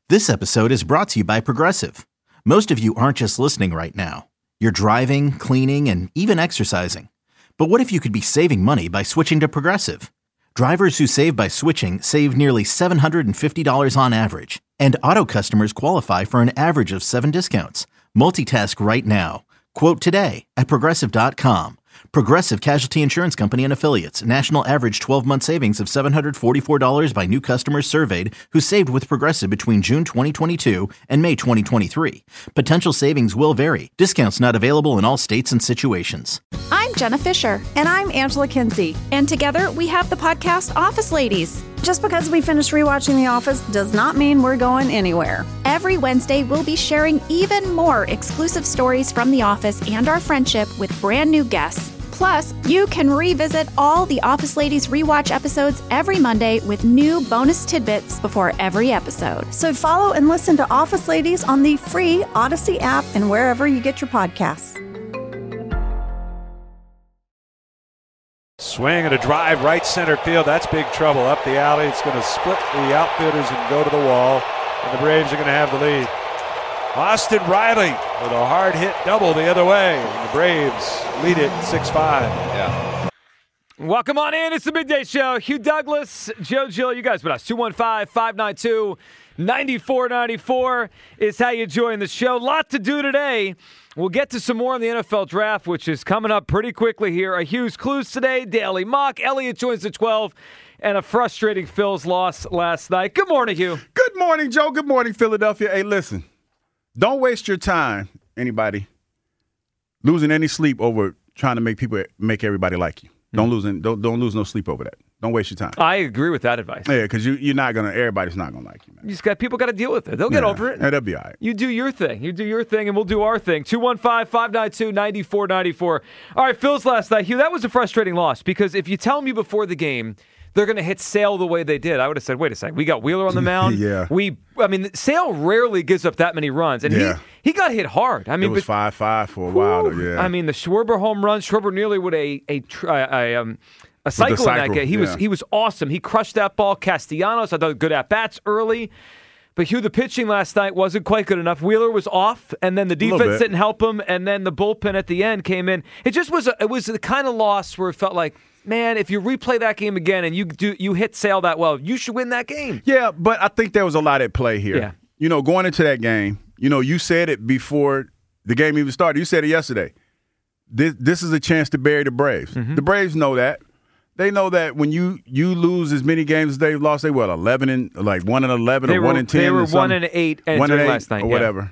This episode is brought to you by Progressive. Most of you aren't just listening right now. You're driving, cleaning, and even exercising. But what if you could be saving money by switching to Progressive? Drivers who save by switching save nearly $750 on average. And auto customers qualify for an average of 7 discounts. Multitask right now. Quote today at Progressive.com. Progressive Casualty Insurance Company and Affiliates. National average 12-month savings of $744 by new customers surveyed who saved with Progressive between June 2022 and May 2023. Potential savings will vary. Discounts not available in all states and situations. I'm Jenna Fisher. And I'm Angela Kinsey. And together we have the podcast Office Ladies. Just because we finished rewatching The Office does not mean we're going anywhere. Every Wednesday, we'll be sharing even more exclusive stories from The Office and our friendship with brand new guests. Plus, you can revisit all the Office Ladies rewatch episodes every Monday with new bonus tidbits before every episode. So follow and listen to Office Ladies on the free Odyssey app and wherever you get your podcasts. Swing and a drive right center field. That's big trouble. Up the alley. It's going to split the outfielders and go to the wall. And the Braves are going to have the lead. Austin Riley with a hard hit double the other way. And the Braves lead it 6-5. Yeah. Welcome on in. It's the Midday Show. Hugh Douglas, Joe Gill, you guys with us. 215-592-9494 is how you join the show. Lot to do today. We'll get to some more on the NFL Draft, which is coming up pretty quickly here. A Hughes Clues today, Daily Mock. Elliott joins the 12, and a frustrating Phils loss last night. Good morning, Hugh. Good morning, Joe. Good morning, Philadelphia. Hey, listen, don't waste your time, anybody, losing any sleep over trying to make everybody like you. Don't lose no sleep over that. Don't waste your time. I agree with that advice. Yeah, because everybody's not gonna like you, man. People got to deal with it. They'll get over it. Yeah, they'll be all right. You do your thing. And we'll do our thing. 215-592-9494. All right, Phil's last night. Hugh, that was a frustrating loss because if you tell me before the game they're going to hit Sale the way they did, I would have said, wait a second, we got Wheeler on the mound. Yeah. Sale rarely gives up that many runs, and he got hit hard. It was 5-5 for a while, though, yeah. The Schwarber home run, Schwarber nearly with a cycle in that game. He was awesome. He crushed that ball. Castellanos, I thought good at-bats early. But Hugh, the pitching last night wasn't quite good enough. Wheeler was off, and then the defense didn't help him, and then the bullpen at the end came in. It was the kind of loss where it felt like, man, if you replay that game again and you hit Sale that well, you should win that game. Yeah, but I think there was a lot at play here. Yeah. Going into that game, you said it before the game even started. You said it yesterday. This is a chance to bury the Braves. Mm-hmm. The Braves know that. They know that when you lose as many games as they've lost, 11 and 1-11 or 1-10. They were 1-8 entering last night or whatever.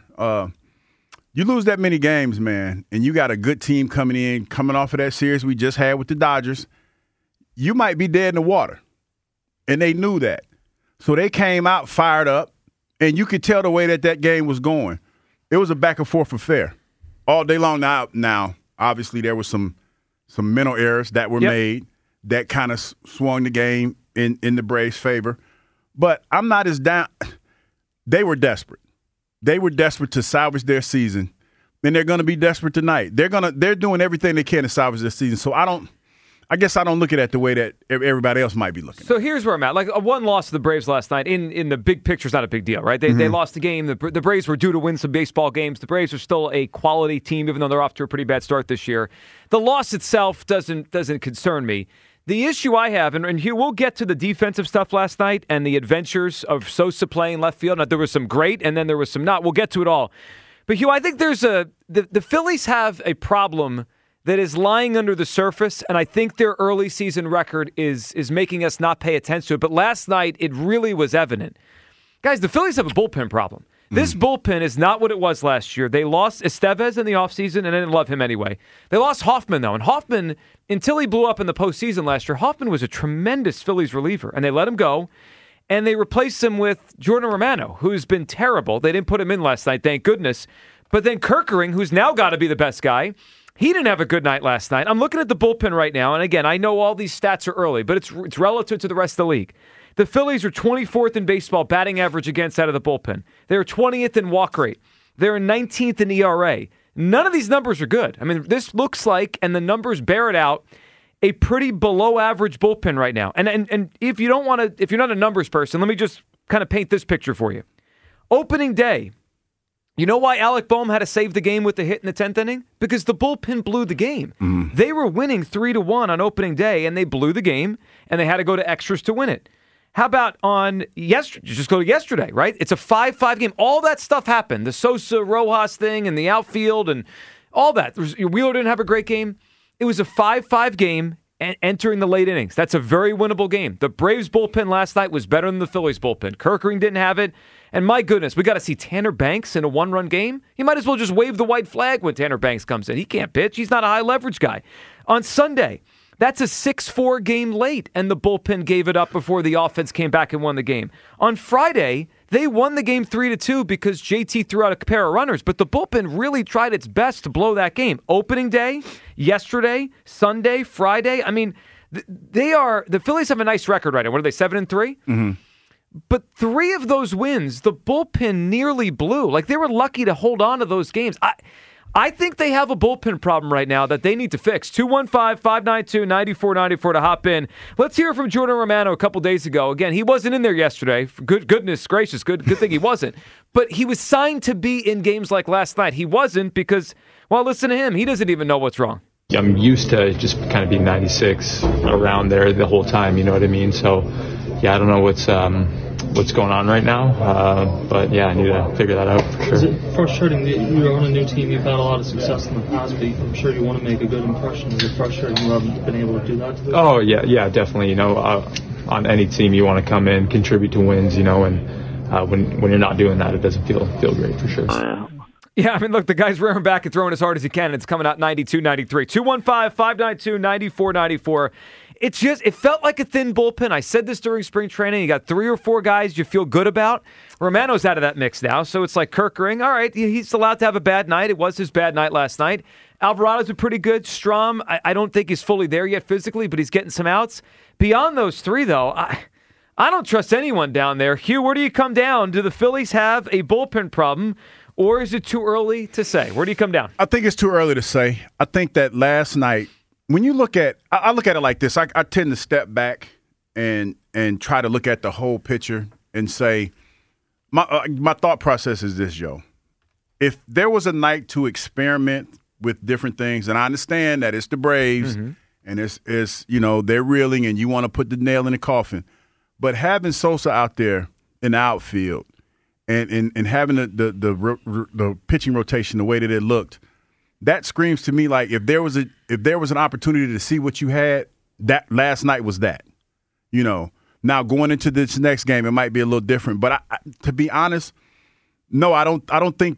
You lose that many games, man, and you got a good team coming off of that series we just had with the Dodgers. You might be dead in the water, and they knew that. So they came out fired up, and you could tell the way that game was going. It was a back-and-forth affair all day long. Now, obviously, there was some mental errors that were made that kind of swung the game in the Braves' favor. But I'm not as down. They were desperate. They were desperate to salvage their season, and they're going to be desperate tonight. They're doing everything they can to salvage their season. So I guess I don't look at it the way that everybody else might be looking. So here's where I'm at. Like a one loss to the Braves last night in the big picture is not a big deal, right? They lost the game. The Braves were due to win some baseball games. The Braves are still a quality team, even though they're off to a pretty bad start this year. The loss itself doesn't concern me. The issue I have, and Hugh, we'll get to the defensive stuff last night and the adventures of Sosa playing left field. Now, there was some great, and then there was some not. We'll get to it all. But Hugh, I think there's the Phillies have a problem that is lying under the surface, and I think their early season record is making us not pay attention to it. But last night, it really was evident. Guys, the Phillies have a bullpen problem. This bullpen is not what it was last year. They lost Estevez in the offseason, and I didn't love him anyway. They lost Hoffman, though, and Hoffman, until he blew up in the postseason last year, Hoffman was a tremendous Phillies reliever, and they let him go, and they replaced him with Jordan Romano, who's been terrible. They didn't put him in last night, thank goodness. But then Kerkering, who's now got to be the best guy, he didn't have a good night last night. I'm looking at the bullpen right now, and again, I know all these stats are early, but it's relative to the rest of the league. The Phillies are 24th in baseball batting average against out of the bullpen. They're 20th in walk rate. They're 19th in ERA. None of these numbers are good. I mean, this looks like, and the numbers bear it out, a pretty below average bullpen right now. And if you don't want to, if you're not a numbers person, let me just kind of paint this picture for you. Opening day. You know why Alec Boehm had to save the game with the hit in the 10th inning? Because the bullpen blew the game. They were winning 3-1 on opening day, and they blew the game, and they had to go to extras to win it. How about on yesterday? Just go to yesterday, right? It's a 5-5 game. All that stuff happened. The Sosa-Rojas thing and the outfield and all that. Wheeler didn't have a great game. It was a 5-5 game and entering the late innings. That's a very winnable game. The Braves bullpen last night was better than the Phillies bullpen. Kerkering didn't have it. And my goodness, we got to see Tanner Banks in a one-run game. You might as well just wave the white flag when Tanner Banks comes in. He can't pitch. He's not a high-leverage guy. On Sunday, that's a 6-4 game late, and the bullpen gave it up before the offense came back and won the game. On Friday, they won the game 3-2 because JT threw out a pair of runners, but the bullpen really tried its best to blow that game. Opening day, yesterday, Sunday, Friday. I mean, the Phillies have a nice record right now. What are they, 7-3? Mm-hmm. But 3 of those wins, the bullpen nearly blew. Like, they were lucky to hold on to those games. I think they have a bullpen problem right now that they need to fix. 215-592-9494 to hop in. Let's hear from Jordan Romano a couple days ago. Again, he wasn't in there yesterday. Goodness gracious, good thing he wasn't. But he was signed to be in games like last night. He wasn't because, well, listen to him. He doesn't even know what's wrong. I'm used to just kind of being 96 around there the whole time, you know what I mean? So, yeah, I don't know what's going on right now, but yeah, I need to figure that out for sure. Is it frustrating that you're on a new team, you've had a lot of success in the past, but I'm sure you want to make a good impression? Is it frustrating you haven't been able to do that today? Oh, yeah, definitely. You know, on any team you want to come in, contribute to wins, you know, and when you're not doing that, it doesn't feel great for sure. Yeah, I mean, look, the guy's rearing back and throwing as hard as he can, and it's coming out 92-93. 215-592-9494. It felt like a thin bullpen. I said this during spring training. You got 3 or 4 guys you feel good about. Romano's out of that mix now, so it's like Kerkering. All right, he's allowed to have a bad night. It was his bad night last night. Alvarado's been pretty good. Strahm, I don't think he's fully there yet physically, but he's getting some outs. Beyond those 3, though, I don't trust anyone down there. Hugh, where do you come down? Do the Phillies have a bullpen problem, or is it too early to say? Where do you come down? I think it's too early to say. I think that last night, when you look at – I look at it like this. I tend to step back and try to look at the whole picture and say my thought process is this, Joe. If there was a night to experiment with different things, and I understand that it's the Braves and it's you know, they're reeling and you want to put the nail in the coffin, but having Sosa out there in the outfield and having the pitching rotation the way that it looked, that screams to me like if there was an opportunity to see what you had, that last night was that. You know, now going into this next game, it might be a little different. But to be honest, no, I don't think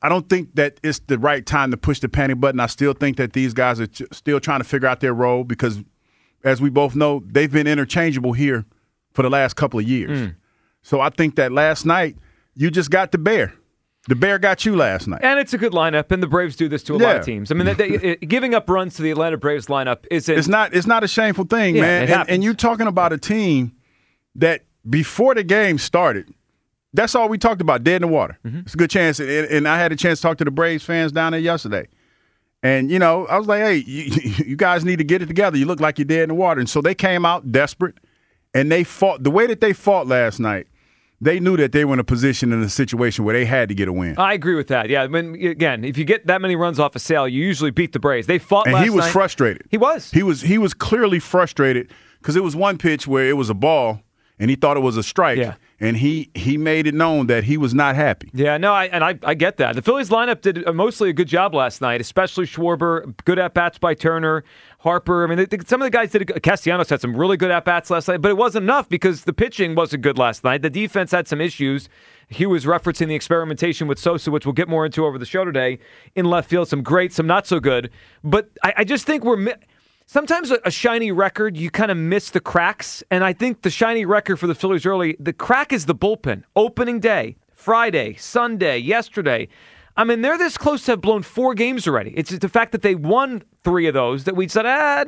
that it's the right time to push the panic button. I still think that these guys are still trying to figure out their role because, as we both know, they've been interchangeable here for the last couple of years. So I think that last night you just got the bear. The Bear got you last night. And it's a good lineup, and the Braves do this to a lot of teams. I mean, giving up runs to the Atlanta Braves lineup isn't... It's not a shameful thing, man. And you're talking about a team that before the game started, that's all we talked about, dead in the water. It's a good chance. And I had a chance to talk to the Braves fans down there yesterday. And, you know, I was like, hey, you guys need to get it together. You look like you're dead in the water. And so they came out desperate, and they fought. The way that they fought last night, they knew that they were in a situation where they had to get a win. I agree with that. Yeah, again, if you get that many runs off a Sale, you usually beat the Braves. They fought last night. And he was frustrated. He was. He was clearly frustrated because it was one pitch where it was a ball, and he thought it was a strike. Yeah. And he made it known that he was not happy. Yeah, no, I get that. The Phillies lineup did mostly a good job last night, especially Schwarber. Good at-bats by Turner, Harper. I mean, some of the guys Castellanos had some really good at-bats last night, but it wasn't enough because the pitching wasn't good last night. The defense had some issues. Hugh was referencing the experimentation with Sosa, which we'll get more into over the show today. In left field, some great, some not so good. But I just think sometimes a shiny record, you kind of miss the cracks. And I think the shiny record for the Phillies early, the crack is the bullpen. Opening day, Friday, Sunday, yesterday. I mean, they're this close to have blown 4 games already. It's the fact that they won 3 of those that we said,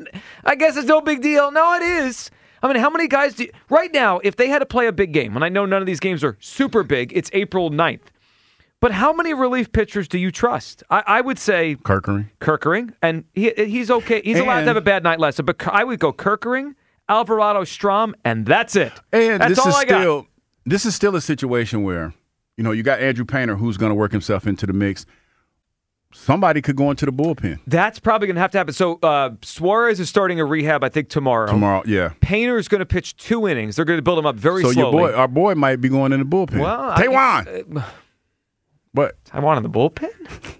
I guess it's no big deal. No, it is. I mean, how many guys right now, if they had to play a big game, and I know none of these games are super big, it's April 9th. But how many relief pitchers do you trust? I would say Kerkering, and he's okay. He's allowed to have a bad night last night. But I would go Kerkering, Alvarado, Strahm, and that's it. And that's all I got. This is still a situation where You got Andrew Painter, who's going to work himself into the mix. Somebody could go into the bullpen. That's probably going to have to happen. So Suarez is starting a rehab, I think, tomorrow. Tomorrow, yeah. Painter is going to pitch 2 innings. They're going to build him up very slowly. So our boy might be going in the bullpen. Well, Taijuan! What? Taijuan in the bullpen?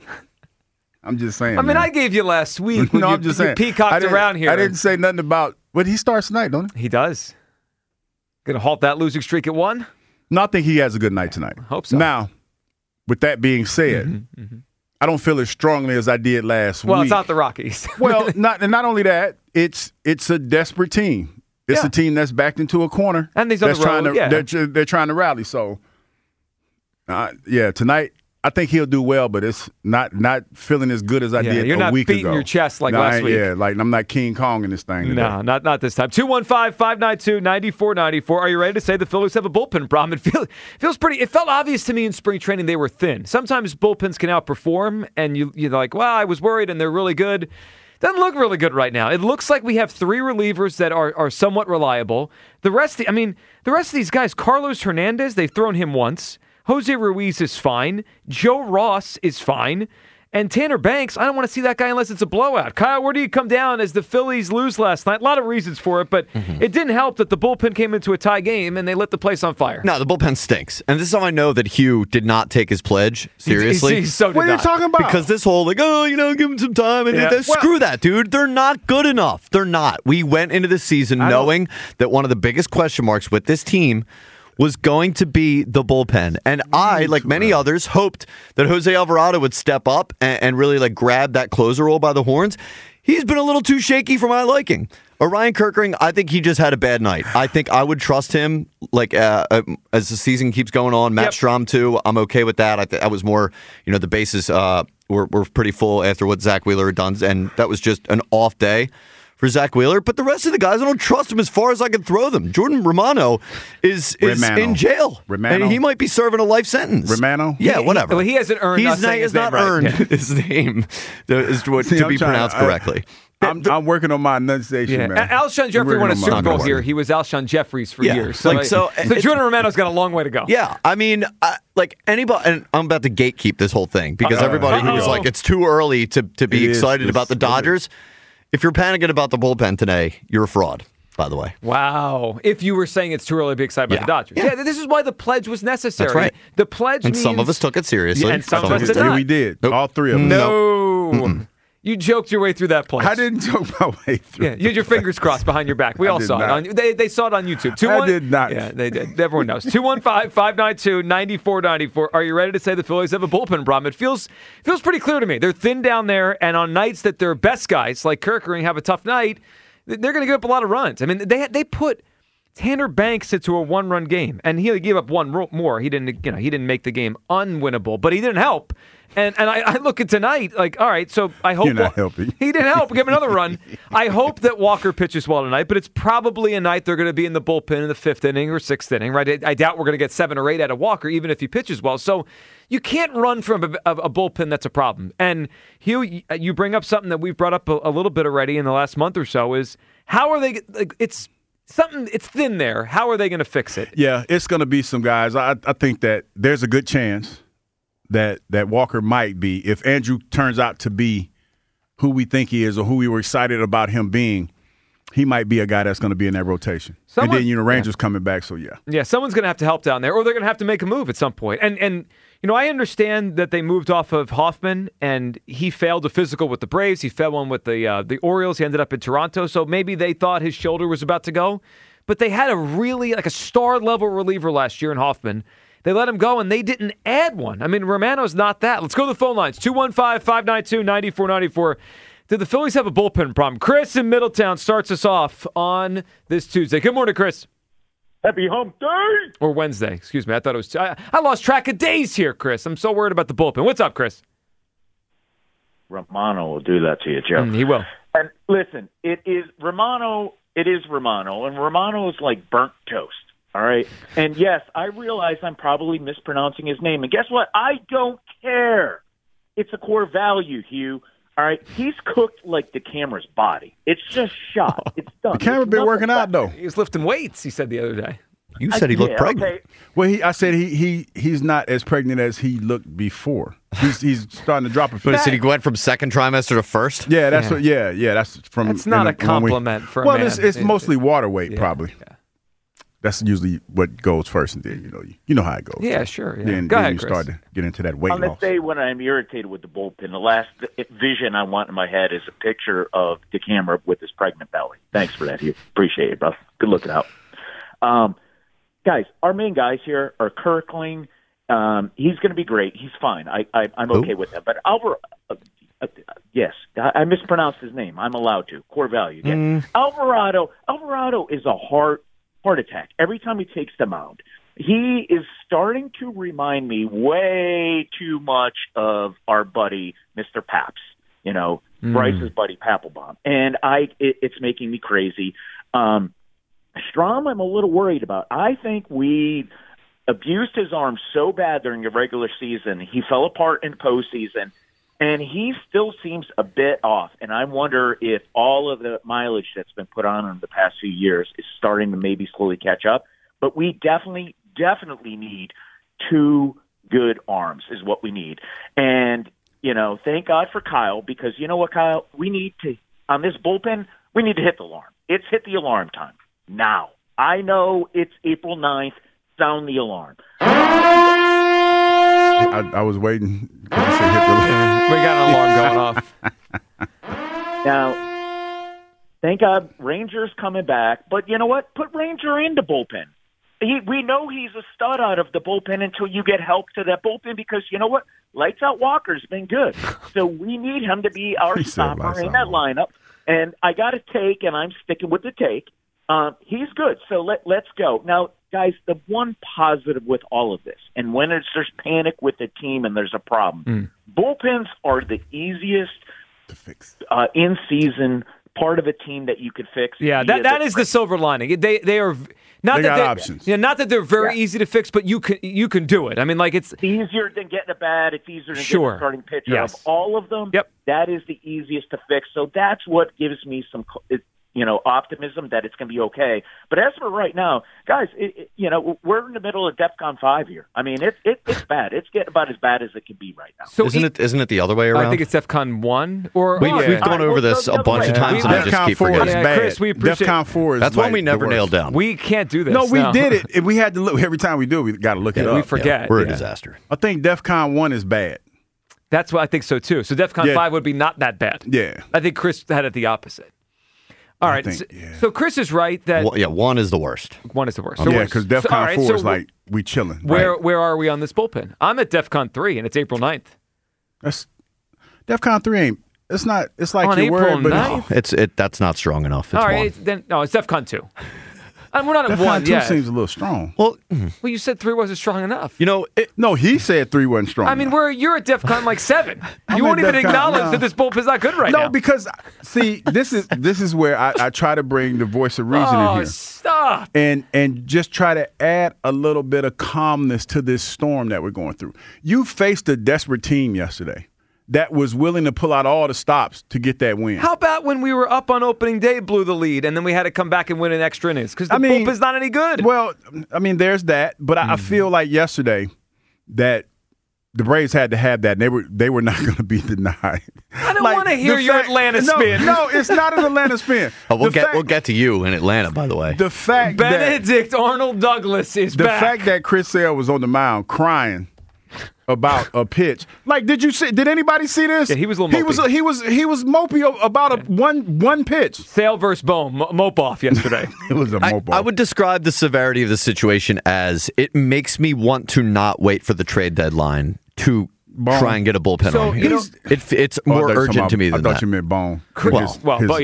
I'm just saying. I mean, I gave you last week when I'm just saying. peacocked around here. I didn't say nothing about, but he starts tonight, don't he? He does. Going to halt that losing streak at 1? No, I think he has a good night tonight. Hope so. Now, with that being said, I don't feel as strongly as I did last week. Well, it's not the Rockies. Well, not only that, it's a desperate team. It's a team that's backed into a corner. And these other they're trying to rally. So, tonight, I think he'll do well, but it's not feeling as good as I did a week ago. You're not beating your chest like last week. Yeah, like I'm not King Kong in this thing today. No, not this time. 215-592-9494. Are you ready to say the Phillies have a bullpen problem? It felt obvious to me in spring training they were thin. Sometimes bullpens can outperform, and you're like, well, I was worried, and they're really good. Doesn't look really good right now. It looks like we have 3 relievers that are somewhat reliable. The rest of these guys, Carlos Hernandez, they've thrown him once. Jose Ruiz is fine. Joe Ross is fine. And Tanner Banks, I don't want to see that guy unless it's a blowout. Kyle, where do you come down as the Phillies lose last night? A lot of reasons for it, but it didn't help that the bullpen came into a tie game and they lit the place on fire. No, the bullpen stinks. And this is how I know that Hugh did not take his pledge seriously. What are you talking about? Because this whole, give him some time. And screw that, dude. They're not good enough. They're not. We went into the season knowing that one of the biggest question marks with this team was going to be the bullpen. And I, like many others, hoped that Jose Alvarado would step up and really grab that closer role by the horns. He's been a little too shaky for my liking. Orion Kirkering, I think he just had a bad night. I think I would trust him as the season keeps going on. Matt Strahm, too. I'm okay with that. I was more, the bases were pretty full after what Zach Wheeler had done, and that was just an off day for Zach Wheeler, but the rest of the guys, I don't trust them as far as I can throw them. Jordan Romano is in jail. Romano? And he might be serving a life sentence. Romano? Yeah, whatever. He hasn't earned He has not earned his name to be pronounced correctly. I'm working on my enunciation, man. Alshon Jeffrey won a Super Bowl here. He was Alshon Jeffries for years. So Jordan Romano's got a long way to go. Yeah, I mean, anybody, and I'm about to gatekeep this whole thing because everybody who was like, it's too early to be excited about the Dodgers. If you're panicking about the bullpen today, you're a fraud, by the way. Wow. If you were saying it's too early to be excited about the Dodgers. Yeah, this is why the pledge was necessary. That's right. The pledge and some of us took it seriously. And some of us did not. We did. Nope. All 3 of us. No. You joked your way through that pledge. I didn't joke my way through. Yeah, you had your fingers crossed behind your back. We all saw it. They saw it on YouTube. I did not. Yeah, they did. Everyone knows. 215-592-9494. Are you ready to say the Phillies have a bullpen problem? It feels pretty clear to me. They're thin down there, and on nights that their best guys, like Kirkering, have a tough night, they're going to give up a lot of runs. I mean, they put Tanner Banks into a 1-run game, and he gave up one more. He didn't make the game unwinnable, but he didn't help. And I look at tonight, all right, so I hope... You're not helping. He didn't help. Give him another run. I hope that Walker pitches well tonight, but it's probably a night they're going to be in the bullpen in the 5th inning or 6th inning, right? I doubt we're going to get 7 or 8 out of Walker, even if he pitches well. So you can't run from a bullpen that's a problem. And Hugh, you bring up something that we've brought up a little bit already in the last month or so is how are they... It's thin there. How are they going to fix it? Yeah, it's going to be some guys. I think that there's a good chance that Walker might be, if Andrew turns out to be who we think he is or who we were excited about him being, he might be a guy that's going to be in that rotation. And then, Rangers coming back, so yeah. Yeah, someone's going to have to help down there, or they're going to have to make a move at some point. And I understand that they moved off of Hoffman, and he failed a physical with the Braves. He failed one with the Orioles. He ended up in Toronto, so maybe they thought his shoulder was about to go. But they had a really, a star-level reliever last year in Hoffman. They let him go, and they didn't add one. I mean, Romano's not that. Let's go to the phone lines. 215-592-9494. Did the Phillies have a bullpen problem? Chris in Middletown starts us off on this Tuesday. Good morning, Chris. Happy hump day. Or Wednesday. Excuse me. I thought it was... I lost track of days here, Chris. I'm so worried about the bullpen. What's up, Chris? Romano will do that to you, Joe. He will. And listen, it is Romano, and Romano is like burnt toast. All right. And yes, I realize I'm probably mispronouncing his name. And guess what? I don't care. It's a core value, Hugh. All right. He's cooked like the camera's body. It's just shot. It's done. The camera been working out, though. He was lifting weights, he said the other day. You said he looked pregnant. Okay. Well, I said he's not as pregnant as he looked before. He's starting to drop a few. But he went from second trimester to first? Yeah, that's what. Yeah, that's from. That's not a compliment for a man. man. Well, it's mostly water weight, probably. Yeah. That's usually what goes first, and then you know how it goes. Yeah, sure. Yeah. Then, Go ahead, you Chris. start to get into that weight On loss. the day when I'm irritated with the bullpen, the last vision I want in my head is a picture of DeCamera with his pregnant belly. Thanks for that, Hugh. Appreciate it, bro. Good looking out. Guys, our main guys here are Kirkling. He's going to be great. He's fine. I'm okay with that. But yes, I mispronounced his name. I'm allowed to. Core value. Yeah. Alvarado is a heart attack every time he takes the mound. He is starting to remind me way too much of our buddy, Mr. Paps. Bryce's buddy Papelbon. And it's making me crazy. Strom, I'm a little worried about. I think we abused his arm so bad during the regular season. He fell apart in postseason, and he still seems a bit off. And I wonder if all of the mileage that's been put on him the past few years is starting to maybe slowly catch up. But we definitely need two good arms is what we need. And, thank God for Kyle, because you know what, Kyle? We need to, on this bullpen, we need to hit the alarm. It's hit the alarm time. Now, I know it's April 9th. Sound the alarm. I was waiting. We got an alarm going off. Now, thank God Ranger's coming back. But you know what? Put Ranger in the bullpen. We know he's a stud out of the bullpen until you get help to that bullpen because you know what? Lights Out Walker's been good. So we need him to be our stopper in that lineup. And I got a take, and I'm sticking with the take. He's good, so let's go. Now, guys, the one positive with all of this, and when there's panic with the team and there's a problem, bullpens are the easiest to fix in-season part of a team that you could fix. Yeah, that is the silver lining. They are not that options. Not that they're very easy to fix, but you can do it. I mean, like it's easier than getting a bat. It's easier than getting a starting pitcher. Yes. Of all of them, that is the easiest to fix. So that's what gives me some optimism that it's going to be okay. But as for right now, guys, we're in the middle of DEFCON 5 here. I mean, it's bad. It's getting about as bad as it can be right now. So isn't it the other way around? I think it's DEFCON 1. Or we've gone over this a bunch of times, and I just keep forgetting. Is bad. Chris, we appreciate DEFCON 4 is that's one we never nailed down. We can't do this. No, we did it. And we had to look. Every time we do it, we got to look it up. We forget. We're a disaster. I think DEFCON 1 is bad. That's what I think so, too. So DEFCON 5 would be not that bad. Yeah. I think Chris had it the opposite. All right, so Chris is right that 1 is the worst. 1 is the worst. So because DEFCON 4 is like we chilling. Where are we on this bullpen? I'm at DEFCON 3, and it's April 9th. That's DEFCON 3 ain't. It's not. It's like on you're April worried, 9th? But that's not strong enough. It's all right, 1. then it's DEFCON 2. We're not at DEFCON 1 2 yet. seems a little strong. Well, you said 3 wasn't strong enough. No, he said 3 wasn't strong. I mean, you're at DEFCON like 7. I'm You won't at even DEFCON, acknowledge that this bullpen's not good right now. No, because see, this is where I try to bring the voice of reason in here. Stop. And just try to add a little bit of calmness to this storm that we're going through. You faced a desperate team yesterday that was willing to pull out all the stops to get that win. How about when we were up on opening day, blew the lead, and then we had to come back and win in extra innings because the bullpen's not any good? Well, I mean, there's that, but I feel like yesterday that the Braves had to have that, and they were not going to be denied. I don't want to hear your Atlanta spin. No, it's not an Atlanta spin. We'll get to you in Atlanta, by the way. The fact Benedict Arnold Douglas is back. The fact that Chris Sale was on the mound crying about a pitch. Like, did anybody see this? Yeah, he was a little mopey. He was mopey about a one pitch. Sale versus Bohm, mope off yesterday. It was a mope off. I would describe the severity of the situation as it makes me want to not wait for the trade deadline to try and get a bullpen on here. It's more urgent to me than that. I thought you meant Bone. His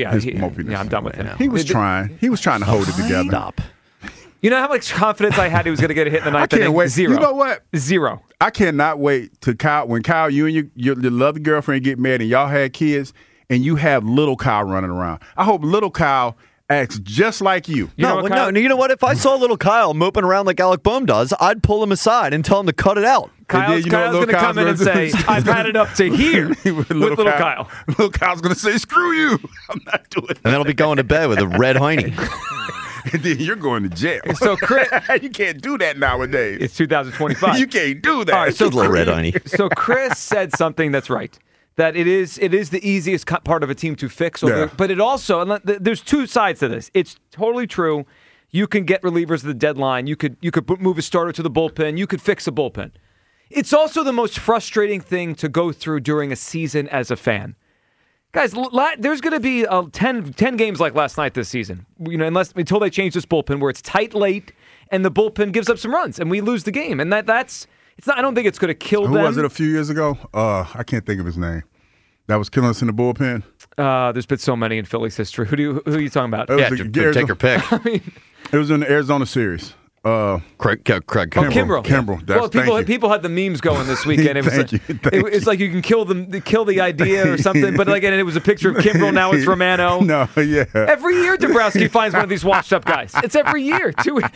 I'm done with him. He was trying. He was trying to hold it together. Stop. You know how much confidence I had he was going to get a hit in the ninth? I can't wait. 0. You know what? 0. I cannot wait to when Kyle, you and your lovely girlfriend get married and y'all had kids and you have little Kyle running around. I hope little Kyle acts just like you. You know what? If I saw little Kyle moping around like Alec Boehm does, I'd pull him aside and tell him to cut it out. Kyle's going to come in and say, I've had it up to here with little Kyle. Little Kyle's going to say, screw you. I'm not doing that. And then I'll be going to bed with a red hiney. and then you're going to jail. So Chris, you can't do that nowadays. It's 2025. You can't do that. All right, so Just a little red on you. So Chris said something that's right. That it is the easiest part of a team to fix. But it also, and there's two sides to this. It's totally true. You can get relievers at the deadline. You could move a starter to the bullpen. You could fix a bullpen. It's also the most frustrating thing to go through during a season as a fan. Guys, there's going to be 10 games like last night this season, until they change this bullpen where it's tight late and the bullpen gives up some runs and we lose the game. And it's not. I don't think it's going to kill them. Who was it a few years ago? I can't think of his name. That was killing us in the bullpen. There's been so many in Phillies history. Who are you talking about? Take your pick. It was in the Arizona series. Craig Kimbrel. Kimbrel. People had the memes going this weekend. It was it's like you can kill the idea or something. But again, it was a picture of Kimbrel. Now it's Romano. No, yeah. Every year, Dombrowski finds one of these washed up guys. It's every year.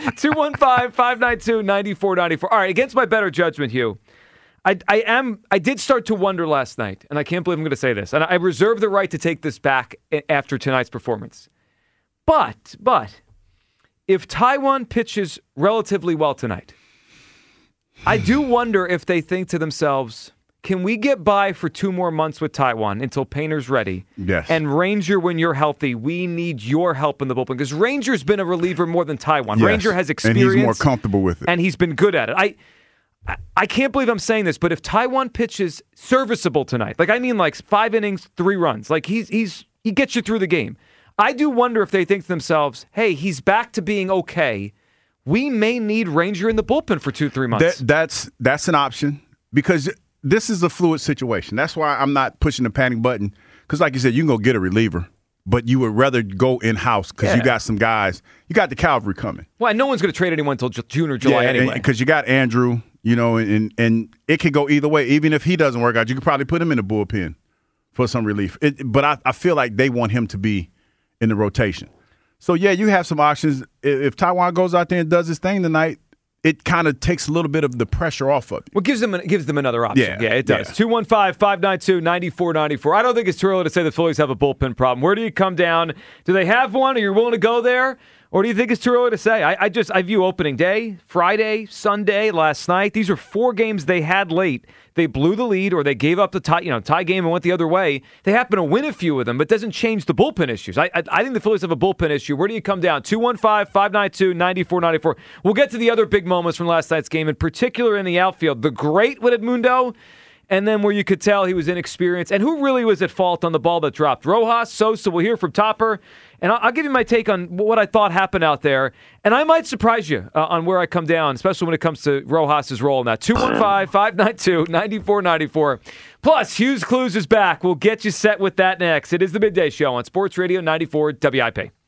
215-592-9494. All right, against my better judgment, Hugh. I did start to wonder last night, and I can't believe I'm going to say this, and I reserve the right to take this back after tonight's performance. But if Taijuan pitches relatively well tonight, I do wonder if they think to themselves, can we get by for 2 more months with Taijuan until Painter's ready? Yes. And Ranger, when you're healthy, we need your help in the bullpen. Because Ranger's been a reliever more than Taijuan. Yes. Ranger has experience. And he's more comfortable with it. And he's been good at it. I can't believe I'm saying this, but if Taijuan pitches serviceable tonight, like 5 innings, 3 runs, like he gets you through the game. I do wonder if they think to themselves, hey, he's back to being okay. We may need Ranger in the bullpen for 2-3 months. That's an option because this is a fluid situation. That's why I'm not pushing the panic button because, like you said, you can go get a reliever, but you would rather go in-house because you got some guys. You got the cavalry coming. Well, no one's going to trade anyone until June or July anyway. Because you got Andrew, and it could go either way. Even if he doesn't work out, you could probably put him in the bullpen for some relief. But I feel like they want him to be in the rotation. So, yeah, you have some options. If Taijuan goes out there and does his thing tonight, it kind of takes a little bit of the pressure off of it. Well, gives them another option. Yeah, it does. 215-592-9494. I don't think it's too early to say the Phillies have a bullpen problem. Where do you come down? Do they have one? Are you willing to go there? Or do you think it's too early to say? I view opening day, Friday, Sunday, last night. These are 4 games they had late. They blew the lead or they gave up the tie game and went the other way. They happen to win a few of them, but it doesn't change the bullpen issues. I think the Phillies have a bullpen issue. Where do you come down? 215-592-9494. We'll get to the other big moments from last night's game, in particular in the outfield. The great with Edmundo, and then where you could tell he was inexperienced. And who really was at fault on the ball that dropped? Rojas, Sosa. We'll hear from Topper. And I'll give you my take on what I thought happened out there. And I might surprise you on where I come down, especially when it comes to Rojas' role in that. 215-592-9494. Plus, Hughes Clues is back. We'll get you set with that next. It is the Midday Show on Sports Radio 94 WIP.